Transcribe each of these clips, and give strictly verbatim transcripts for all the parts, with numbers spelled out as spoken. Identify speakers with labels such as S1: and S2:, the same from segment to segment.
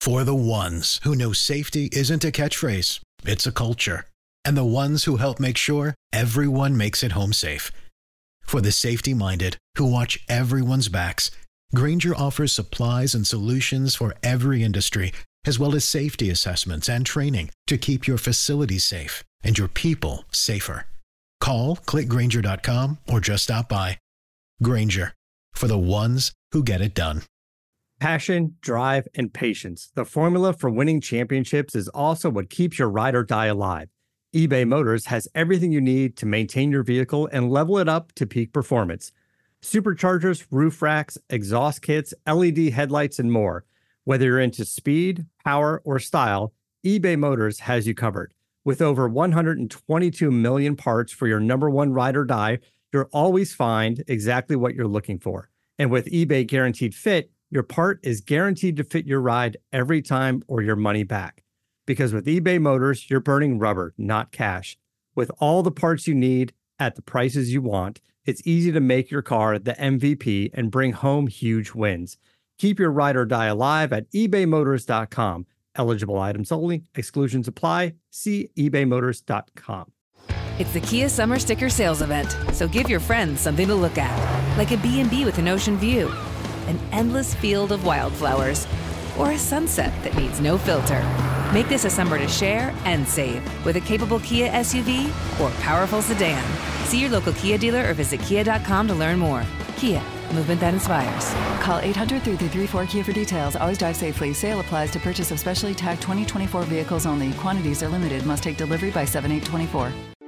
S1: For the ones who know safety isn't a catchphrase, it's a culture. And the ones who help make sure everyone makes it home safe. For the safety-minded who watch everyone's backs, Grainger offers supplies and solutions for every industry, as well as safety assessments and training to keep your facilities safe and your people safer. Call, click Grainger dot com, or just stop by. Grainger, for the ones who get it done.
S2: Passion, drive, and patience. The formula for winning championships is also what keeps your ride or die alive. eBay Motors has everything you need to maintain your vehicle and level it up to peak performance. Superchargers, roof racks, exhaust kits, L E D headlights, and more. Whether you're into speed, power, or style, eBay Motors has you covered. With over one hundred twenty-two million parts for your number one ride or die, you'll always find exactly what you're looking for. And with eBay Guaranteed Fit, your part is guaranteed to fit your ride every time or your money back. Because with eBay Motors, you're burning rubber, not cash. With all the parts you need at the prices you want, it's easy to make your car the M V P and bring home huge wins. Keep your ride or die alive at ebay motors dot com. Eligible items only. Exclusions apply. See ebay motors dot com.
S3: It's the Kia Summer Sticker Sales Event, so give your friends something to look at. Like a B and B with an ocean view, an endless field of wildflowers, or a sunset that needs no filter. Make this a summer to share and save with a capable Kia S U V or powerful sedan. See your local Kia dealer or visit kia dot com to learn more. Kia, movement that inspires.
S4: Call eight hundred, three three three, four Kia for details. Always drive safely. Sale applies to purchase of specially tagged twenty twenty-four vehicles only. Quantities are limited. Must take delivery by seven eight twenty-four.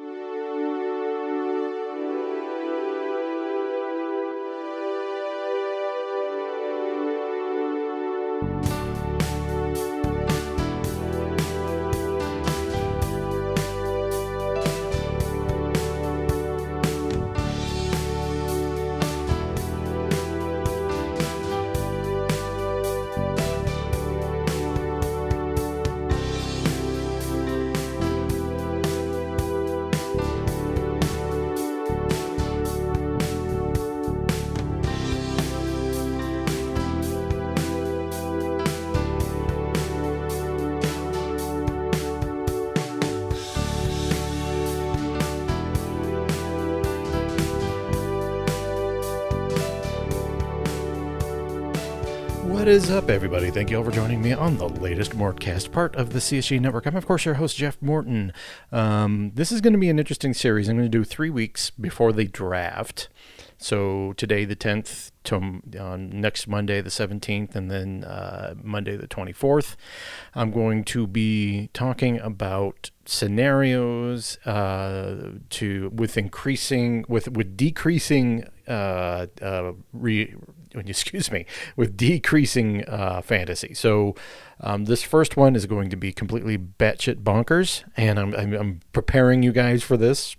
S5: What is up, everybody? Thank you all for joining me on the latest Mortcast, part of the C S G Network. I'm, of course, your host, Jeff Morton. Um, this is going to be an interesting series. I'm going to do three weeks before the draft. So today, the tenth, to uh, next Monday, the seventeenth, and then uh, Monday, the twenty-fourth. I'm going to be talking about scenarios uh, to with increasing with with decreasing uh, uh, re. excuse me, with decreasing uh, fantasy. So um, this first one is going to be completely batshit bonkers, and I'm, I'm, I'm preparing you guys for this.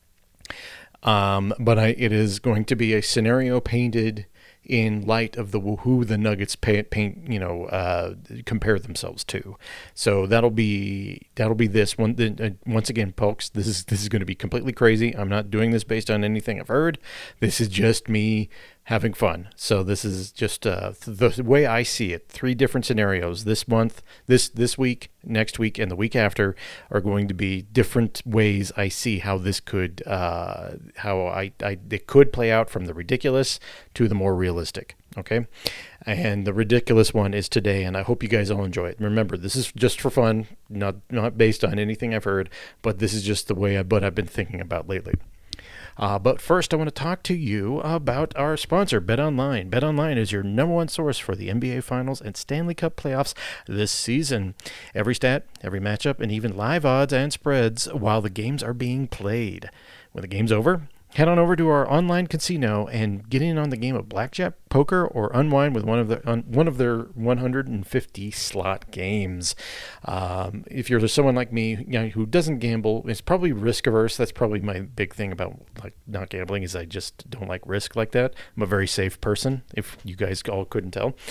S5: Um, but I, it is going to be a scenario painted in light of the who the Nuggets paint, paint you know, uh, compare themselves to. So that'll be that'll be this one. Uh, once again, folks, this is this is going to be completely crazy. I'm not doing this based on anything I've heard. This is just me having fun. So this is just uh, the way I see it. Three different scenarios this month, this this week, next week, and the week after are going to be different ways I see how this could, uh, how I, I it could play out from the ridiculous to the more realistic. Okay, and the ridiculous one is today, and I hope you guys all enjoy it. Remember, this is just for fun, not not based on anything I've heard, but this is just the way I, what I've been thinking about lately. Uh, but first, I want to talk to you about our sponsor, BetOnline. BetOnline is your number one source for the N B A Finals and Stanley Cup playoffs this season. Every stat, every matchup, and even live odds and spreads while the games are being played. When the game's over, head on over to our online casino and get in on the game of blackjack, poker, or unwind with one of the un, one of their one hundred fifty slot games. Um, if you're someone like me, you know, who doesn't gamble, it's probably risk averse. That's probably my big thing about like not gambling is I just don't like risk like that. I'm a very safe person, if you guys all couldn't tell.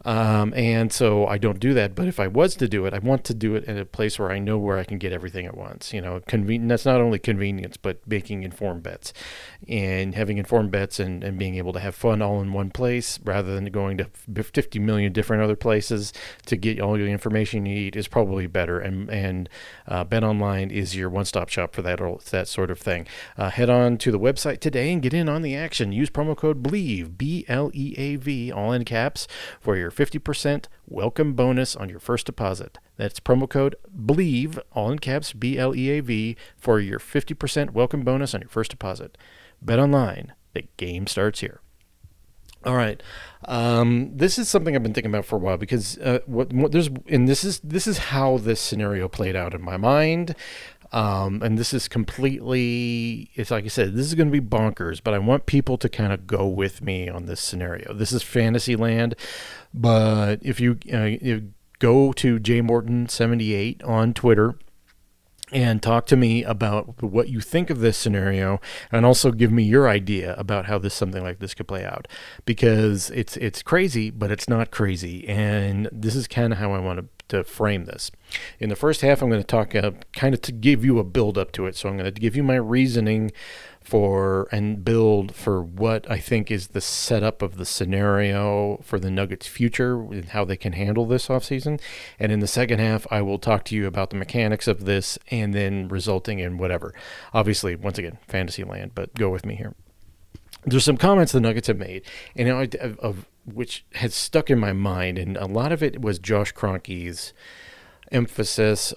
S5: Um, and so I don't do that. But if I was to do it, I want to do it in a place where I know where I can get everything at once. You know, conven- that's not only convenience, but making informed bets and having informed bets and, and being able to have fun all in one place rather than going to fifty million different other places to get all the information you need is probably better. And, and uh, BetOnline is your one-stop shop for that, or that sort of thing. Uh, head on to the website today and get in on the action. Use promo code BLEAV, B L E A V, all in caps, for your fifty percent welcome bonus on your first deposit. That's promo code BLEAV, all in caps, B L E A V, for your fifty percent welcome bonus on your first deposit. BetOnline, the game starts here. All right, um, this is something I've been thinking about for a while because uh, what, what there's and this is this is how this scenario played out in my mind. Um, and this is completely, it's like I said, this is going to be bonkers, but I want people to kind of go with me on this scenario. This is fantasy land, but if you, uh, you go to J Morton seventy-eight on Twitter and talk to me about what you think of this scenario, and also give me your idea about how this something like this could play out, because it's it's crazy, but it's not crazy, and this is kind of how I want to to frame this. In the first half, I'm going to talk uh, kind of to give you a build up to it. So I'm going to give you my reasoning for and build for what I think is the setup of the scenario for the Nuggets' future and how they can handle this offseason. And in the second half, I will talk to you about the mechanics of this and then resulting in whatever. Obviously, once again, fantasy land, but go with me here. There's some comments the Nuggets have made, and of, of which has stuck in my mind, and a lot of it was Josh Kroenke's emphasis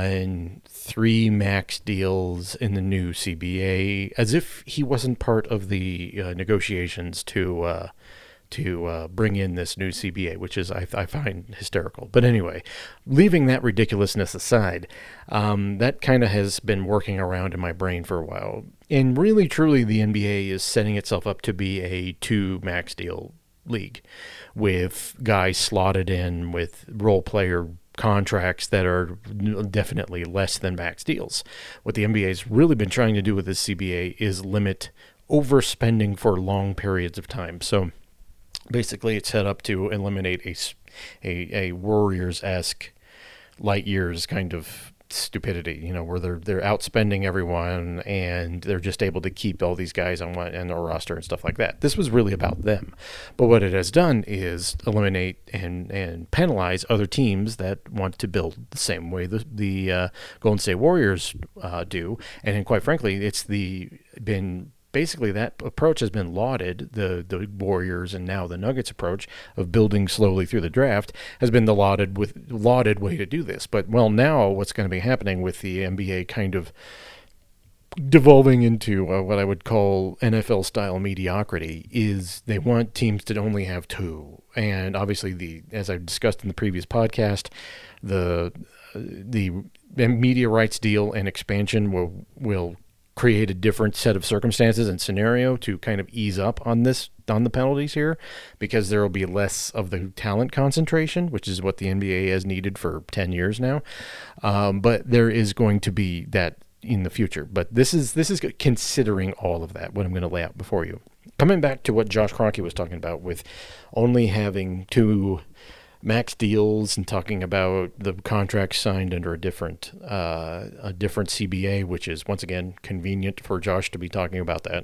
S5: on three max deals in the new C B A, as if he wasn't part of the uh, negotiations to uh, to uh, bring in this new C B A, which is I, I find hysterical. But anyway, leaving that ridiculousness aside, um, that kind of has been working around in my brain for a while. And really, truly, the N B A is setting itself up to be a two max deal league with guys slotted in with role player contracts that are definitely less than max deals. What the N B A has really been trying to do with this C B A is limit overspending for long periods of time. So basically, it's set up to eliminate a, a, a Warriors-esque light years kind of stupidity, you know, where they're they're outspending everyone and they're just able to keep all these guys on one and their roster and stuff like that. This was really about them. But what it has done is eliminate and and penalize other teams that want to build the same way the the uh, Golden State Warriors uh, do. And, and quite frankly, it's the been basically that approach has been lauded. The the Warriors and now the Nuggets approach of building slowly through the draft has been the lauded with lauded way to do this. But well, now what's going to be happening with the N B A kind of devolving into uh, what I would call N F L style mediocrity is they want teams to only have two. And obviously, the as I've discussed in the previous podcast, the the media rights deal and expansion will will create a different set of circumstances and scenario to kind of ease up on this, on the penalties here, because there will be less of the talent concentration, which is what the N B A has needed for ten years now. Um, but there is going to be that in the future. But this is, this is considering all of that, what I'm going to lay out before you. Coming back to what Josh Kroenke was talking about with only having two max deals and talking about the contract signed under a different uh, a different C B A, which is, once again, convenient for Josh to be talking about that.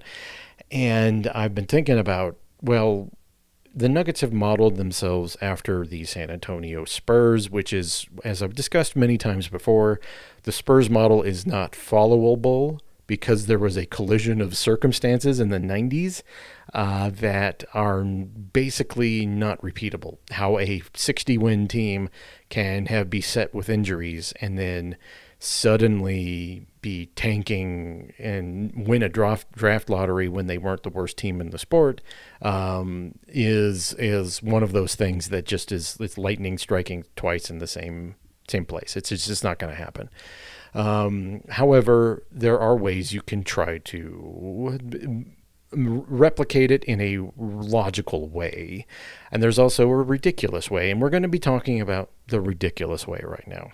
S5: And I've been thinking about, well, the Nuggets have modeled themselves after the San Antonio Spurs, which is, as I've discussed many times before, the Spurs model is not followable because there was a collision of circumstances in the nineties uh, that are basically not repeatable. How a sixty-win team can have be set with injuries and then suddenly be tanking and win a draft draft lottery when they weren't the worst team in the sport um, is is one of those things that just is it's lightning striking twice in the same same place. It's, it's just not going to happen. Um, however, there are ways you can try to replicate it in a logical way. And there's also a ridiculous way. And we're going to be talking about the ridiculous way right now.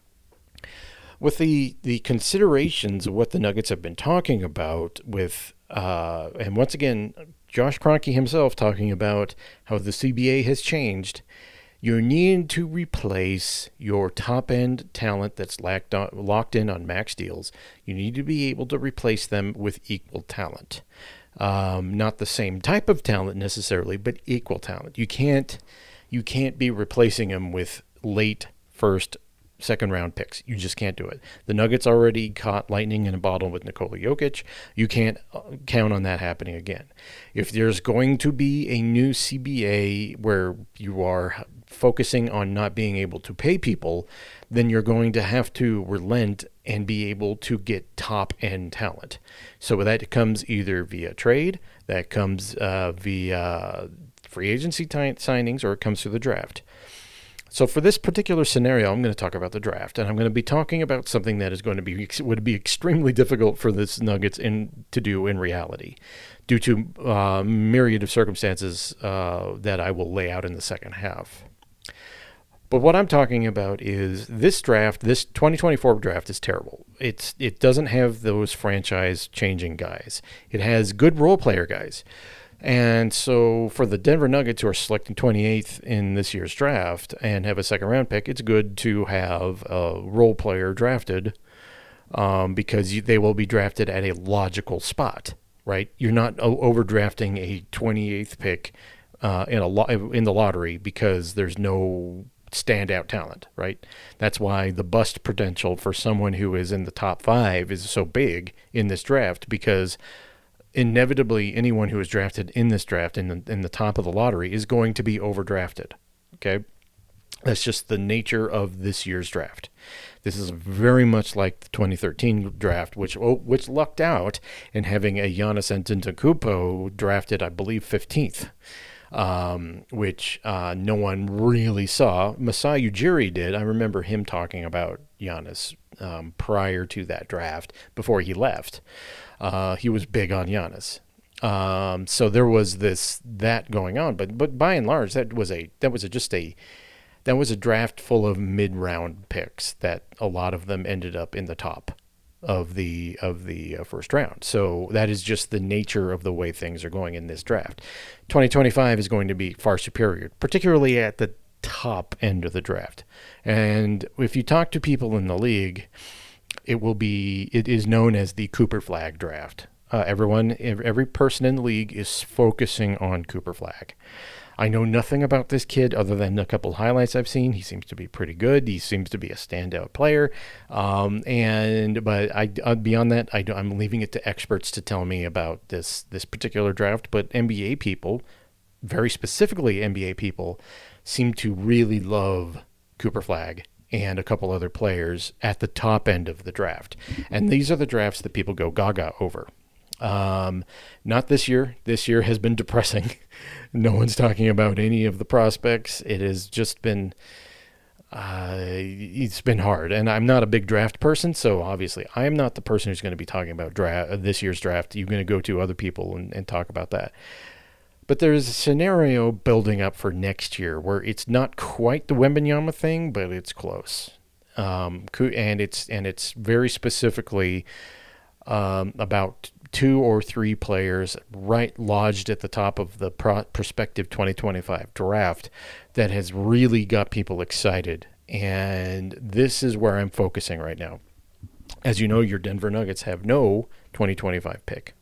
S5: With the, the considerations of what the Nuggets have been talking about with, uh, and once again, Josh Kroenke himself talking about how the C B A has changed. You need to replace your top-end talent that's locked, on, locked in on max deals. You need to be able to replace them with equal talent. Um, not the same type of talent necessarily, but equal talent. You can't, you can't be replacing them with late first, second round picks. You just can't do it. The Nuggets already caught lightning in a bottle with Nikola Jokic. You can't count on that happening again. If there's going to be a new C B A where you are focusing on not being able to pay people, then you're going to have to relent and be able to get top-end talent. So that comes either via trade, that comes uh, via free agency t- signings, or it comes through the draft. So for this particular scenario, I'm going to talk about the draft, and I'm going to be talking about something that is going to be would be extremely difficult for this Nuggets in to do in reality, due to a uh, myriad of circumstances uh, that I will lay out in the second half. But what I'm talking about is this draft, this twenty twenty-four draft is terrible. It's it doesn't have those franchise-changing guys. It has good role player guys. And so for the Denver Nuggets, who are selecting twenty-eighth in this year's draft and have a second-round pick, it's good to have a role player drafted um, because you, they will be drafted at a logical spot, right? You're not o- overdrafting a twenty-eighth pick uh, in a lo- in the lottery because there's no standout talent, right? That's why the bust potential for someone who is in the top five is so big in this draft, because inevitably anyone who is drafted in this draft in the, in the top of the lottery is going to be overdrafted. Okay. That's just the nature of this year's draft. This is very much like the twenty thirteen draft, which oh, which lucked out in having a Giannis Antetokounmpo drafted, I believe, fifteenth. Um, which uh, no one really saw. Masai Ujiri did. I remember him talking about Giannis um, prior to that draft, before he left. Uh, he was big on Giannis. Um, so there was this that going on, but but by and large, that was a that was a, just a that was a draft full of mid-round picks that a lot of them ended up in the top of the of the uh, first round. So that is just the nature of the way things are going in this draft. twenty twenty-five is going to be far superior, particularly at the top end of the draft. And if you talk to people in the league, it will be it is known as the Cooper Flag draft. Uh, everyone, every person in the league is focusing on Cooper Flag. I know nothing about this kid other than a couple highlights I've seen. He seems to be pretty good. He seems to be a standout player. Um, and but I uh, beyond that, I, I'm leaving it to experts to tell me about this this particular draft. But N B A people, very specifically N B A people, seem to really love Cooper Flag and a couple other players at the top end of the draft. And these are the drafts that people go gaga over. Um, not this year. This year has been depressing. No one's talking about any of the prospects. It has just been, uh, it's been hard. And I'm not a big draft person, so obviously I am not the person who's going to be talking about draft, this year's draft. You're going to go to other people and, and talk about that. But there's a scenario building up for next year where it's not quite the Wembanyama thing, but it's close. Um, and it's and it's very specifically um, about two or three players right lodged at the top of the pro- prospective twenty twenty-five draft that has really got people excited. And this is where I'm focusing right now. As you know, your Denver Nuggets have no twenty twenty-five pick.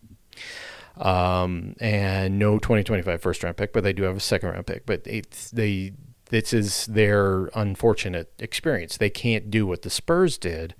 S5: Um, and no twenty twenty-five first round pick, but they do have a second round pick. But it's they this is their unfortunate experience. They can't do what the Spurs did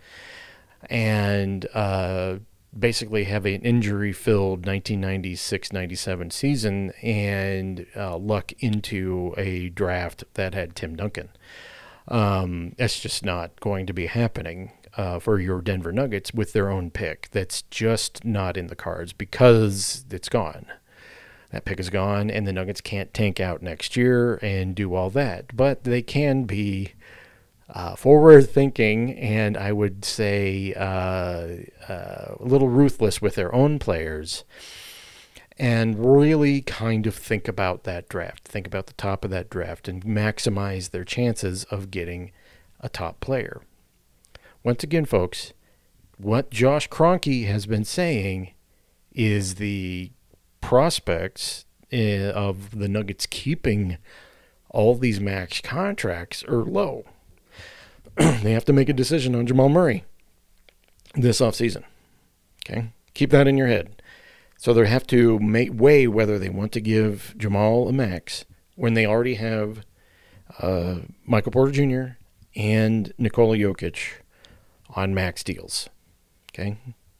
S5: and uh, basically have an injury-filled nineteen ninety-six ninety-seven season and uh, luck into a draft that had Tim Duncan. Um, that's just not going to be happening uh, for your Denver Nuggets with their own pick. That's just not in the cards because it's gone. That pick is gone, and the Nuggets can't tank out next year and do all that. But they can be uh, forward-thinking, and I would say uh, uh, a little ruthless with their own players, and really kind of think about that draft, think about the top of that draft, and maximize their chances of getting a top player. Once again, folks, what Josh Kroenke has been saying is the prospects uh, of the Nuggets keeping all these max contracts are low. They have to make a decision on Jamal Murray this offseason. Okay? Keep that in your head. So they have to make, weigh whether they want to give Jamal a max when they already have uh, Michael Porter Junior and Nikola Jokic on max deals. Okay?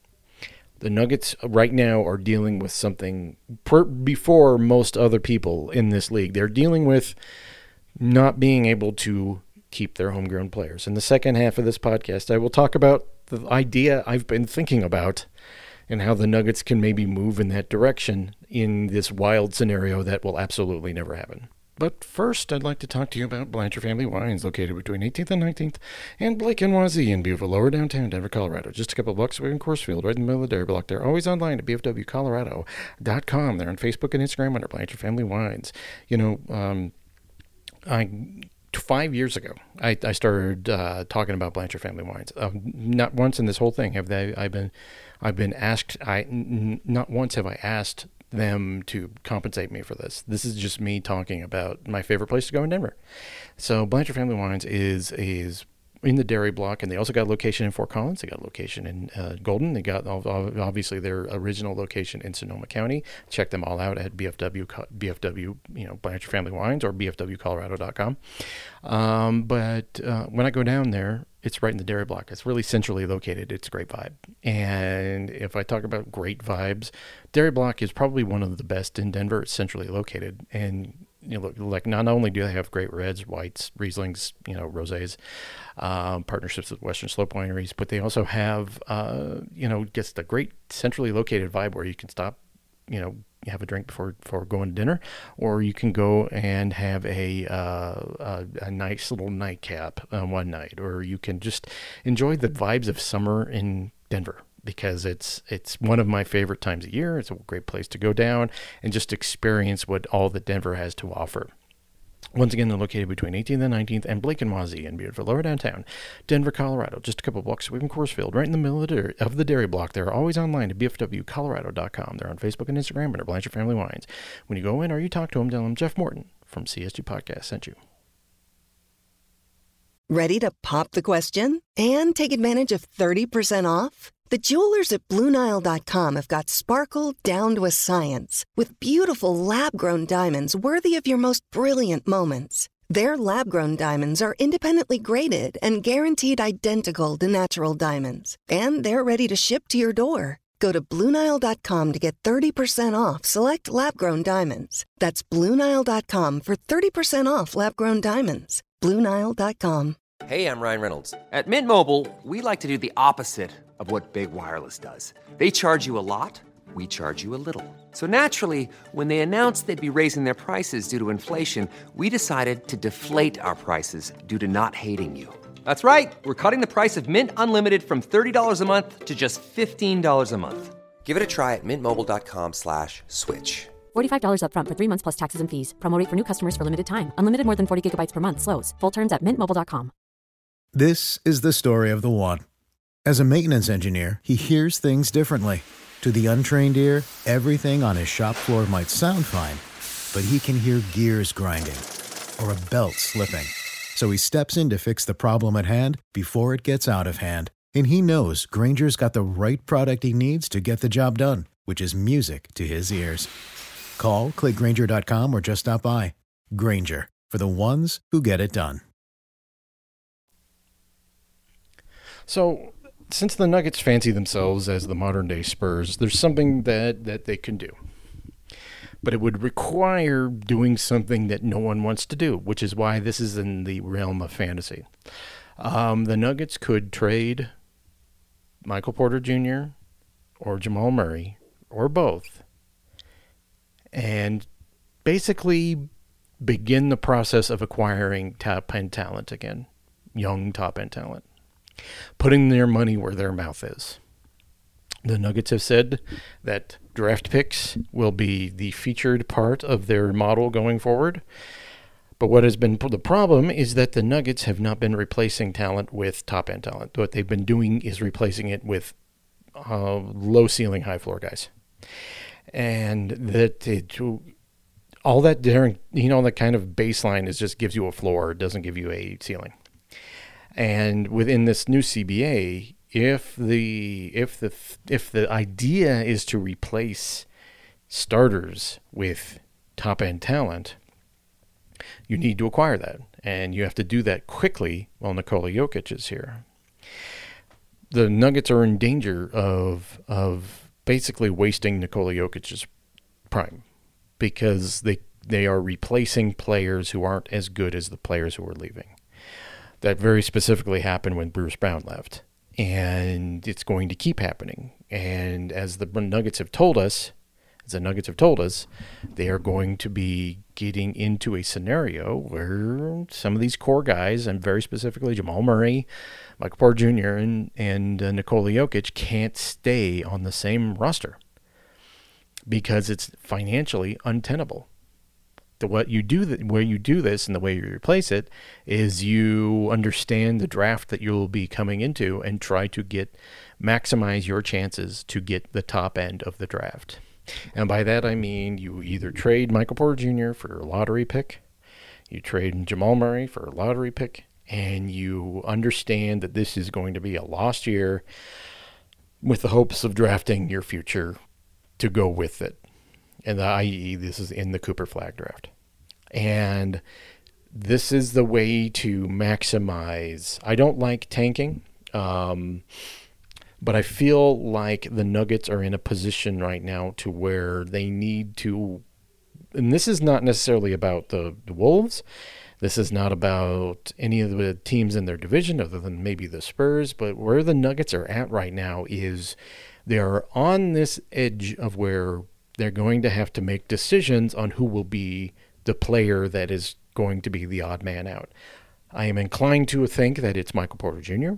S5: The Nuggets right now are dealing with something per, before most other people in this league. They're dealing with not being able to keep their homegrown players. In the second half of this podcast, I will talk about the idea I've been thinking about and how the Nuggets can maybe move in that direction in this wild scenario that will absolutely never happen. But first, I'd like to talk to you about Blanchard Family Wines, located between eighteenth and nineteenth, and Blake and Wazee in beautiful lower downtown Denver, Colorado. Just a couple of blocks away in Coursefield, right in the middle of the dairy block. They're always online at b f w colorado dot com. They're on Facebook and Instagram under Blanchard Family Wines. You know, um, I five years ago, I, I started uh, talking about Blanchard Family Wines. Uh, not once in this whole thing have they. I've been, I've been asked. I n- not once have I asked them to compensate me for this. This is just me talking about my favorite place to go in Denver. So Blanchard Family Wines is is in the dairy block, and they also got a location in Fort Collins. They got a location in uh, Golden. They got obviously their original location in Sonoma County. Check them all out at B F W, B F W, you know, Blanchard Family Wines or b f w colorado dot com. Um, but uh, when I go down there, it's right in the dairy block. It's really centrally located. It's a great vibe. And if I talk about great vibes, dairy block is probably one of the best in Denver. It's centrally located. And, you know, like not only do they have great reds, whites, Rieslings, you know, rosés, um, partnerships with Western Slope wineries, but they also have, uh, you know, just a great centrally located vibe where you can stop, you know, have a drink before before going to dinner, or you can go and have a uh, a, a nice little nightcap uh, one night, or you can just enjoy the vibes of summer in Denver, because it's it's one of my favorite times of year. It's a great place to go down and just experience what all that Denver has to offer. Once again, they're located between eighteenth and nineteenth and Blake and Wazee in beautiful lower downtown Denver, Colorado. Just a couple blocks away from Coursefield, right in the middle of the, dairy, of the dairy block. They're always online at b f w colorado dot com. They're on Facebook and Instagram under Blanchard Family Wines. When you go in or you talk to them, tell them Jeff Morton from C S G Podcast sent you.
S6: Ready to pop the question and take advantage of thirty percent off? The jewelers at Blue Nile dot com have got sparkle down to a science with beautiful lab-grown diamonds worthy of your most brilliant moments. Their lab-grown diamonds are independently graded and guaranteed identical to natural diamonds. And they're ready to ship to your door. Go to Blue Nile dot com to get thirty percent off select lab-grown diamonds. That's Blue Nile dot com for thirty percent off lab-grown diamonds. Blue Nile dot com.
S7: Hey, I'm Ryan Reynolds. At Mint Mobile, we like to do the opposite of what Big Wireless does. They charge you a lot, we charge you a little. So naturally, when they announced they'd be raising their prices due to inflation, we decided to deflate our prices due to not hating you. That's right. We're cutting the price of Mint Unlimited from thirty dollars a month to just fifteen dollars a month. Give it a try at mintmobile.com slash switch.
S8: forty-five dollars up front for three months plus taxes and fees. Promo rate for new customers for limited time. Unlimited more than forty gigabytes per month. Slows full terms at mint mobile dot com.
S1: This is the story of the one. As a maintenance engineer, he hears things differently. To the untrained ear, everything on his shop floor might sound fine, but he can hear gears grinding or a belt slipping. So he steps in to fix the problem at hand before it gets out of hand. And he knows Grainger's got the right product he needs to get the job done, which is music to his ears. Call, click Grainger dot com, or just stop by. Grainger, for the ones who get it done.
S5: So, since the Nuggets fancy themselves as the modern-day Spurs, there's something that, that they can do. But it would require doing something that no one wants to do, which is why this is in the realm of fantasy. Um, the Nuggets could trade Michael Porter Junior or Jamal Murray, or both, and basically begin the process of acquiring top-end talent again, young top-end talent, putting their money where their mouth is. The Nuggets have said that draft picks will be the featured part of their model going forward. But what has been the problem is that the Nuggets have not been replacing talent with top-end talent. What they've been doing is replacing it with uh, low-ceiling, high-floor guys. And that it, all that during, you know, that kind of baseline is just gives you a floor. It doesn't give you a ceiling. And within this new C B A, if the if the if the idea is to replace starters with top end talent, you need to acquire that, and you have to do that quickly while Nikola Jokic is here. The Nuggets are in danger of of basically wasting Nikola Jokic's prime, because they they are replacing players who aren't as good as the players who are leaving. That very specifically happened when Bruce Brown left, and it's going to keep happening. And as the Nuggets have told us, as the Nuggets have told us, they are going to be getting into a scenario where some of these core guys, and very specifically Jamal Murray, Michael Porter Junior, and, and uh, Nikola Jokic, can't stay on the same roster because it's financially untenable. The, what you do, that, where you do this and the way you replace it is you understand the draft that you'll be coming into and try to get maximize your chances to get the top end of the draft. And by that I mean you either trade Michael Porter Junior for a lottery pick, you trade Jamal Murray for a lottery pick, and you understand that this is going to be a lost year with the hopes of drafting your future to go with it. And that is, this is in the Cooper Flagg draft. And this is the way to maximize. I don't like tanking. Um... But I feel like the Nuggets are in a position right now to where they need to, and this is not necessarily about the, the Wolves. This is not about any of the teams in their division other than maybe the Spurs. But where the Nuggets are at right now is they're on this edge of where they're going to have to make decisions on who will be the player that is going to be the odd man out. I am inclined to think that it's Michael Porter Junior,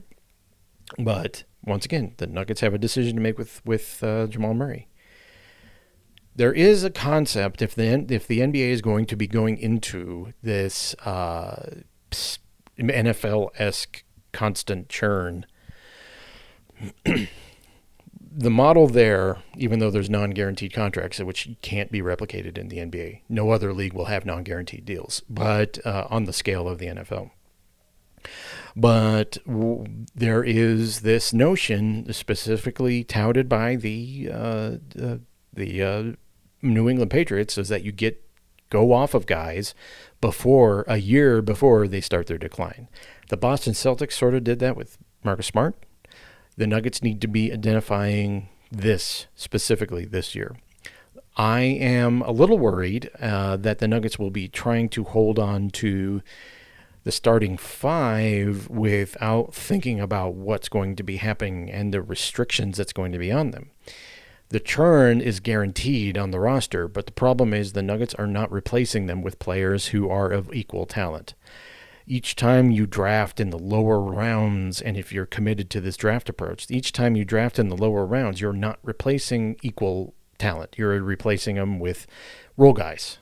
S5: but once again, the Nuggets have a decision to make with with uh, Jamal Murray. There is a concept, if the if the N B A is going to be going into this uh, N F L-esque constant churn, the model there, even though there's non-guaranteed contracts, which can't be replicated in the N B A, no other league will have non-guaranteed deals, but uh, on the scale of the N F L. But w- there is this notion, specifically touted by the uh, uh, the uh, New England Patriots, is that you get go off of guys before a year before they start their decline. The Boston Celtics sort of did that with Marcus Smart. The Nuggets need to be identifying this specifically this year. I am a little worried uh, that the Nuggets will be trying to hold on to the starting five without thinking about what's going to be happening and the restrictions that's going to be on them. The churn is guaranteed on the roster, but the problem is the Nuggets are not replacing them with players who are of equal talent. Each time you draft in the lower rounds, and if you're committed to this draft approach, each time you draft in the lower rounds, you're not replacing equal talent. You're replacing them with role guys.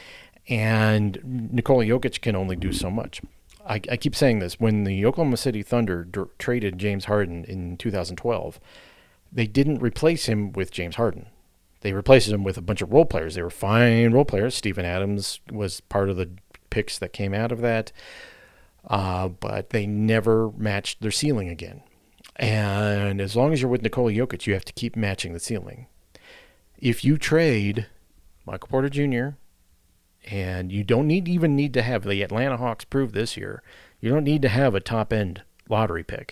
S5: And Nikola Jokic can only do so much. I, I keep saying this. When the Oklahoma City Thunder d- traded James Harden in two thousand twelve, they didn't replace him with James Harden. They replaced him with a bunch of role players. They were fine role players. Steven Adams was part of the picks that came out of that. Uh, but they never matched their ceiling again. And as long as you're with Nikola Jokic, you have to keep matching the ceiling. If you trade Michael Porter Junior, and you don't need even need to have, the Atlanta Hawks proved this year, you don't need to have a top-end lottery pick.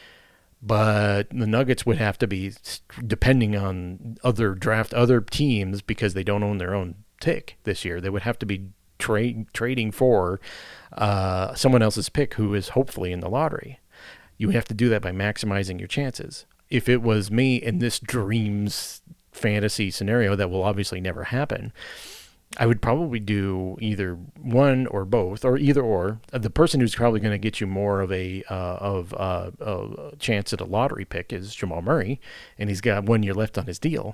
S5: But the Nuggets would have to be depending on other draft, other teams, because they don't own their own pick this year. They would have to be tra- trading for uh, someone else's pick who is hopefully in the lottery. You would have to do that by maximizing your chances. If it was me in this dreams fantasy scenario that will obviously never happen, I would probably do either one or both, or either or. The person who's probably going to get you more of a uh, of uh, a chance at a lottery pick is Jamal Murray, and he's got one year left on his deal.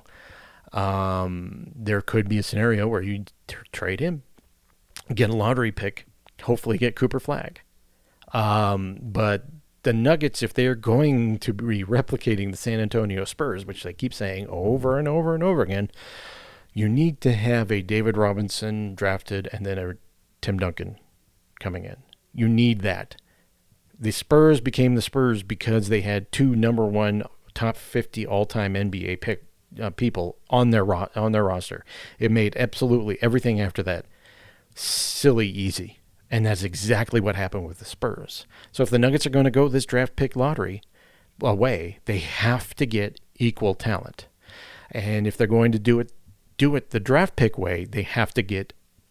S5: Um, there could be a scenario where you t- trade him, get a lottery pick, hopefully get Cooper Flagg. Um, but the Nuggets, if they're going to be replicating the San Antonio Spurs, which they keep saying over and over and over again, You need to have a David Robinson drafted and then a Tim Duncan coming in. You need that. The Spurs became the Spurs because they had two number one top fifty all-time N B A pick uh, people on their ro- on their roster. It made absolutely everything after that silly easy. And that's exactly what happened with the Spurs. So if the Nuggets are going to go this draft pick lottery away, they have to get equal talent. And if they're going to do it do it the draft pick way, they have to get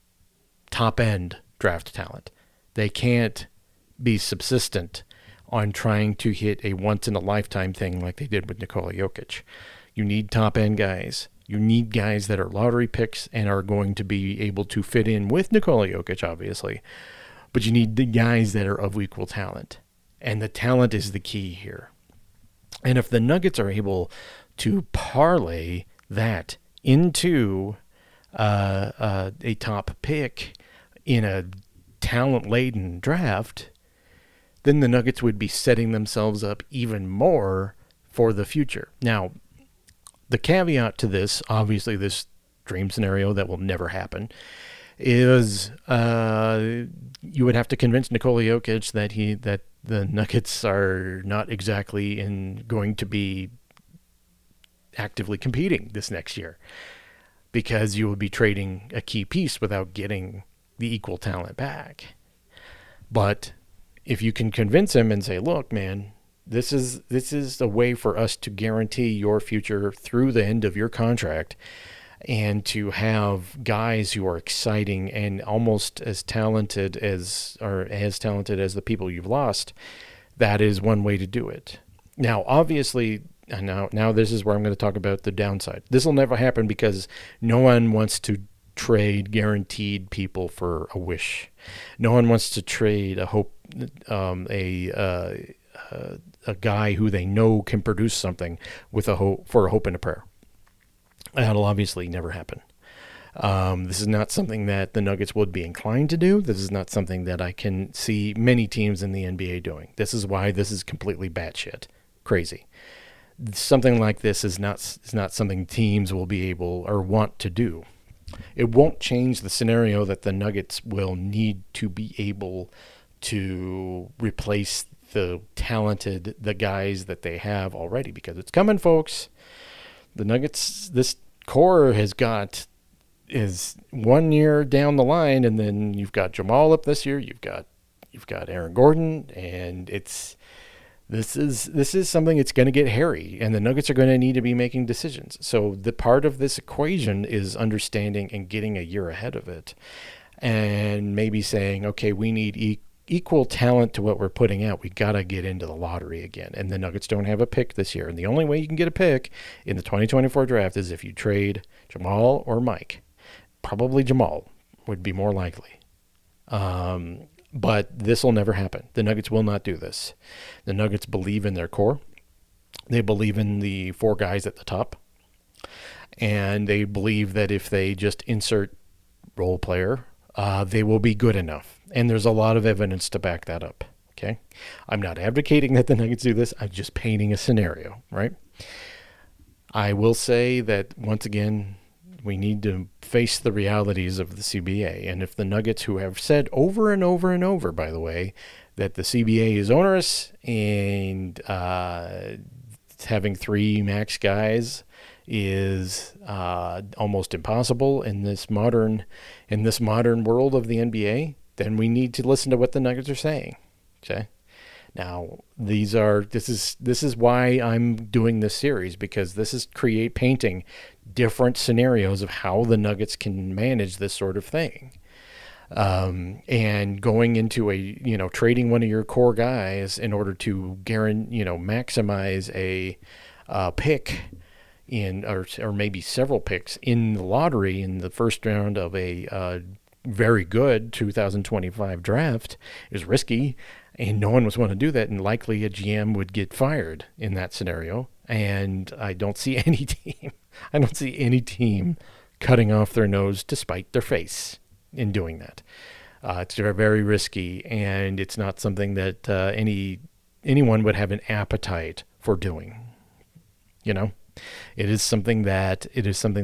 S5: top-end draft talent. They can't be subsistent on trying to hit a once-in-a-lifetime thing like they did with Nikola Jokic. You need top-end guys. You need guys that are lottery picks and are going to be able to fit in with Nikola Jokic, obviously. But you need the guys that are of equal talent. And the talent is the key here. And if the Nuggets are able to parlay that into uh, uh, a top pick in a talent-laden draft, then the Nuggets would be setting themselves up even more for the future. Now, the caveat to this, obviously this dream scenario that will never happen, is uh, you would have to convince Nikola Jokic that he that the Nuggets are not exactly in going to be actively competing this next year, because you will be trading a key piece without getting the equal talent back. But if you can convince him and say, look, man, this is this is a way for us to guarantee your future through the end of your contract, and to have guys who are exciting and almost as talented as or as talented as the people you've lost, that is one way to do it. Now, obviously, now now this is where I'm going to talk about the downside. This will never happen because no one wants to trade guaranteed people for a wish. No one wants to trade a hope, um, a uh, uh, a guy who they know can produce something with a hope for a hope and a prayer. That'll obviously never happen. Um, this is not something that the Nuggets would be inclined to do. This is not something that I can see many teams in the N B A doing. This is why this is completely batshit crazy. Something like this is not is not something teams will be able or want to do. It won't change the scenario that the Nuggets will need to be able to replace the talented, the guys that they have already, because it's coming, folks. The Nuggets, this core has got, is one year down the line, and then you've got Jamal up this year, you've got, you've got Aaron Gordon, and it's, This is this is something that's going to get hairy, and the Nuggets are going to need to be making decisions. So the part of this equation is understanding and getting a year ahead of it, and maybe saying, okay, we need e- equal talent to what we're putting out. We got to get into the lottery again, and the Nuggets don't have a pick this year. And the only way you can get a pick in the twenty twenty-four draft is if you trade Jamal or Mike. Probably Jamal would be more likely. Um... But this will never happen. The Nuggets will not do this. The Nuggets believe in their core. They believe in the four guys at the top. And they believe that if they just insert role player, uh, they will be good enough. And there's a lot of evidence to back that up. Okay? I'm not advocating that the Nuggets do this. I'm just painting a scenario, right? I will say that, once again, we need to face the realities of the C B A. And if the Nuggets, who have said over and over and over, by the way, that the C B A is onerous and uh, having three max guys is uh, almost impossible in this modern in this modern world of the N B A, then we need to listen to what the Nuggets are saying. Okay. Now, these are this is this is why I'm doing this series, because this is create painting different scenarios of how the Nuggets can manage this sort of thing. Um, and going into a, you know, trading one of your core guys in order to guarantee, you know, maximize a uh, pick in, or or maybe several picks in the lottery in the first round of a uh, very good two thousand twenty-five draft is risky. And no one was want to do that, and likely a G M would get fired in that scenario. And I don't see any team, I don't see any team cutting off their nose to spite their face in doing that. Uh, it's very risky, and it's not something that uh, any anyone would have an appetite for doing. You know, it is something that it is something that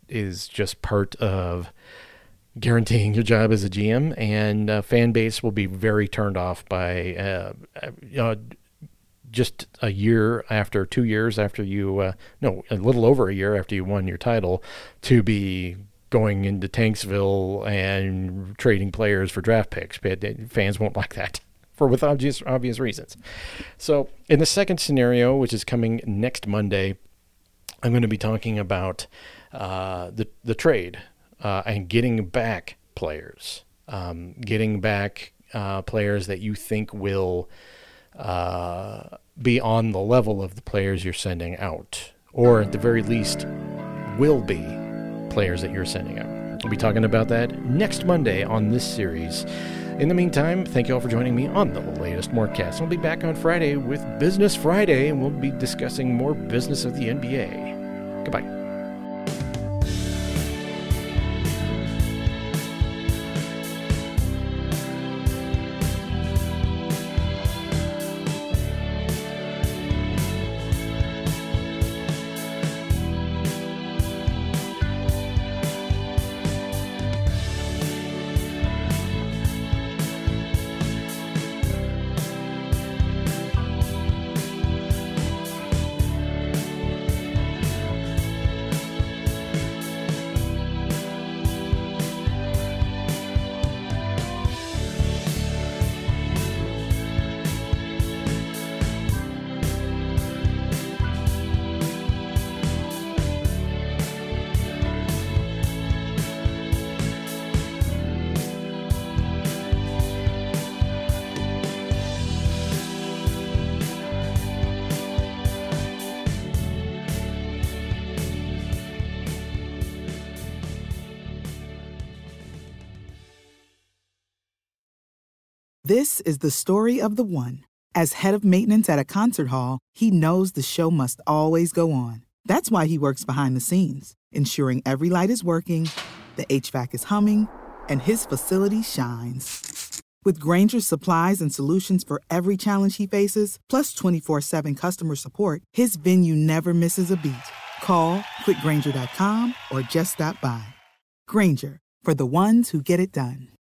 S5: is just part of guaranteeing your job as a G M, and uh, fan base will be very turned off by uh, uh, just a year after, two years after you, uh, no, a little over a year after you won your title, to be going into Tanksville and trading players for draft picks. Fans won't like that for with obvious obvious reasons. So in the second scenario, which is coming next Monday, I'm going to be talking about uh, the the trade uh, and getting back players, um, getting back uh, players that you think will uh, be on the level of the players you're sending out, or at the very least will be players that you're sending out. We'll be talking about that next Monday on this series. In the meantime, thank you all for joining me on the latest Mortcast. I'll be back on Friday with Business Friday, and we'll be discussing more business of the N B A. Goodbye.
S9: This is the story of the one. As head of maintenance at a concert hall, he knows the show must always go on. That's why he works behind the scenes, ensuring every light is working, the H V A C is humming, and his facility shines. With Grainger's supplies and solutions for every challenge he faces, plus twenty-four seven customer support, his venue never misses a beat. Call quick grainger dot com or just stop by. Grainger, for the ones who get it done.